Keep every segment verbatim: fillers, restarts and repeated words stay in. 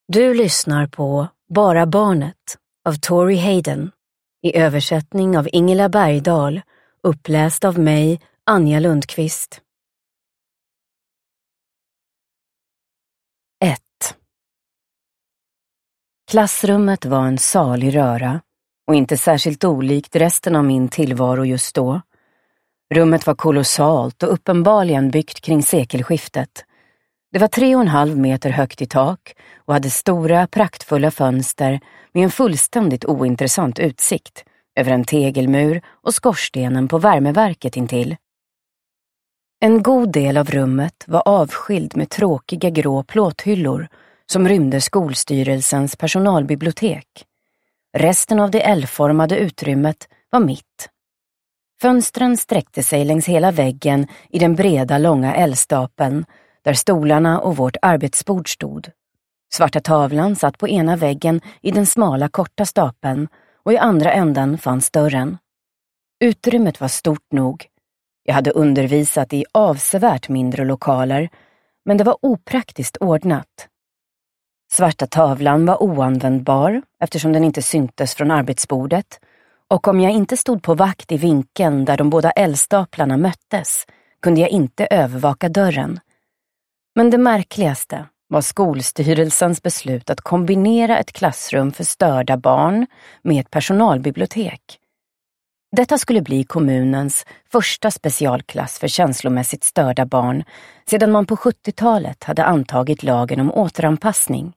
Du lyssnar på Bara barnet av Tori Hayden i översättning av Ingela Bergdahl, uppläst av mig, Anja Lundqvist. ett. Klassrummet var en salig röra och inte särskilt olikt resten av min tillvaro just då. Rummet var kolossalt och uppenbarligen byggt kring sekelskiftet. Det var tre och en halv meter högt i tak och hade stora, praktfulla fönster med en fullständigt ointressant utsikt över en tegelmur och skorstenen på värmeverket intill. En god del av rummet var avskild med tråkiga grå plåthyllor som rymde skolstyrelsens personalbibliotek. Resten av det L-formade utrymmet var mitt. Fönstren sträckte sig längs hela väggen i den breda, långa L-stapeln där stolarna och vårt arbetsbord stod. Svarta tavlan satt på ena väggen i den smala, korta stapeln och i andra änden fanns dörren. Utrymmet var stort nog. Jag hade undervisat i avsevärt mindre lokaler, men det var opraktiskt ordnat. Svarta tavlan var oanvändbar eftersom den inte syntes från arbetsbordet, och om jag inte stod på vakt i vinkeln där de båda L-staplarna möttes kunde jag inte övervaka dörren. Men det märkligaste var skolstyrelsens beslut att kombinera ett klassrum för störda barn med ett personalbibliotek. Detta skulle bli kommunens första specialklass för känslomässigt störda barn sedan man på sjuttiotalet hade antagit lagen om återanpassning.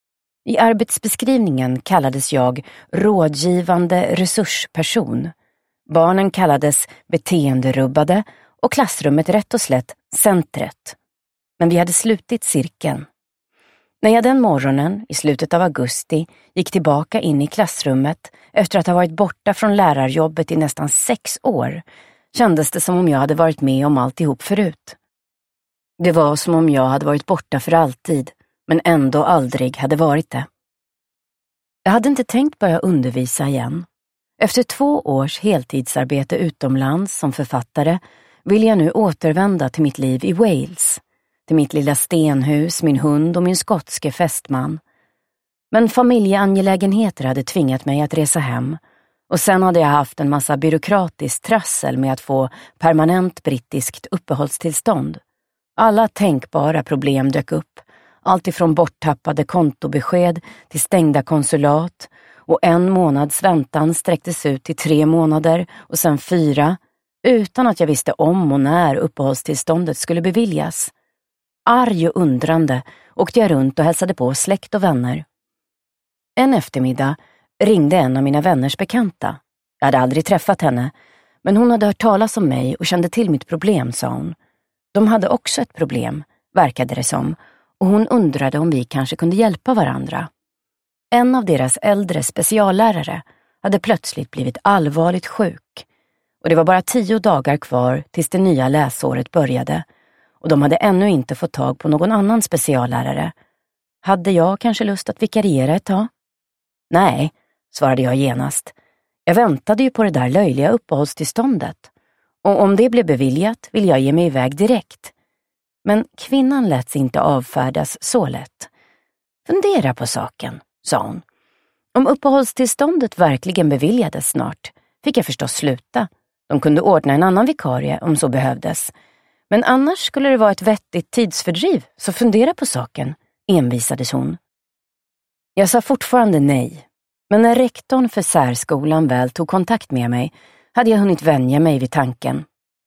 I arbetsbeskrivningen kallades jag rådgivande resursperson. Barnen kallades beteenderubbade och klassrummet rätt och slätt centret. Men vi hade slutit cirkeln. När jag den morgonen i slutet av augusti gick tillbaka in i klassrummet efter att ha varit borta från lärarjobbet i nästan sex år kändes det som om jag hade varit med om alltihop förut. Det var som om jag hade varit borta för alltid, men ändå aldrig hade varit det. Jag hade inte tänkt börja undervisa igen. Efter två års heltidsarbete utomlands som författare vill jag nu återvända till mitt liv i Wales. Till mitt lilla stenhus, min hund och min skotske fästman. Men familjeangelägenheter hade tvingat mig att resa hem. Och sen hade jag haft en massa byråkratiskt trassel med att få permanent brittiskt uppehållstillstånd. Alla tänkbara problem dök upp. Allt ifrån borttappade kontobesked till stängda konsulat. Och en månads väntan sträcktes ut till tre månader och sen fyra. Utan att jag visste om och när uppehållstillståndet skulle beviljas. Arg och undrande åkte jag runt och hälsade på släkt och vänner. En eftermiddag ringde en av mina vänners bekanta. Jag hade aldrig träffat henne, men hon hade hört talas om mig och kände till mitt problem, sa hon. De hade också ett problem, verkade det som, och hon undrade om vi kanske kunde hjälpa varandra. En av deras äldre speciallärare hade plötsligt blivit allvarligt sjuk, och det var bara tio dagar kvar tills det nya läsåret började. Och de hade ännu inte fått tag på någon annan speciallärare. Hade jag kanske lust att vikariera ett tag? Nej, svarade jag genast. Jag väntade ju på det där löjliga uppehållstillståndet. Och om det blev beviljat vill jag ge mig iväg direkt. Men kvinnan lät sig inte avfärdas så lätt. Fundera på saken, sa hon. Om uppehållstillståndet verkligen beviljades snart fick jag förstås sluta. De kunde ordna en annan vikarie om så behövdes. Men annars skulle det vara ett vettigt tidsfördriv, så fundera på saken, envisades hon. Jag sa fortfarande nej, men när rektorn för särskolan väl tog kontakt med mig hade jag hunnit vänja mig vid tanken.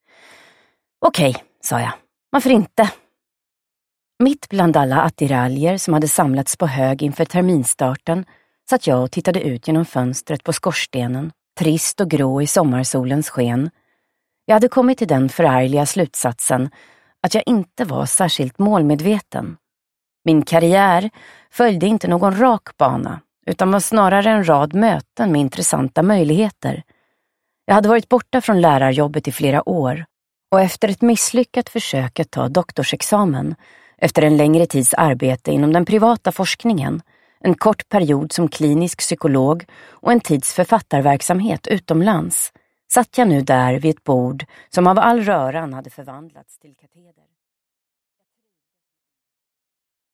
Okej, sa jag, varför inte? Mitt bland alla attiraljer som hade samlats på hög inför terminstarten satt jag och tittade ut genom fönstret på skorstenen, trist och grå i sommarsolens sken. Jag hade kommit till den förargliga slutsatsen att jag inte var särskilt målmedveten. Min karriär följde inte någon rak bana utan var snarare en rad möten med intressanta möjligheter. Jag hade varit borta från lärarjobbet i flera år och efter ett misslyckat försök att ta doktorsexamen, efter en längre tids arbete inom den privata forskningen, en kort period som klinisk psykolog och en tids författarverksamhet utomlands, satt jag nu där vid ett bord som av all röran hade förvandlats till kateder.